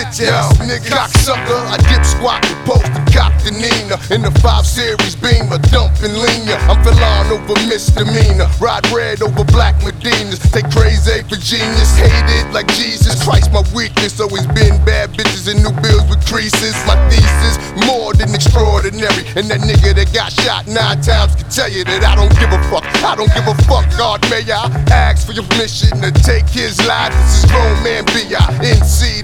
Yo, nigga, cocksucker, I dip squat and post the cop the Nina. In the 5 Series Beamer, dumping leaner. I'm Filon over misdemeanor. Ride red over black Medinas. Take crazy for genius. Hate it like Jesus Christ, my weakness. Always been bad bitches and new bills with creases. My thesis, more than extraordinary. And that nigga that got shot 9 times can tell you that I don't give a fuck. I don't give a fuck, God, may I ask for your permission to take his life. This is grown man B.I.N.C.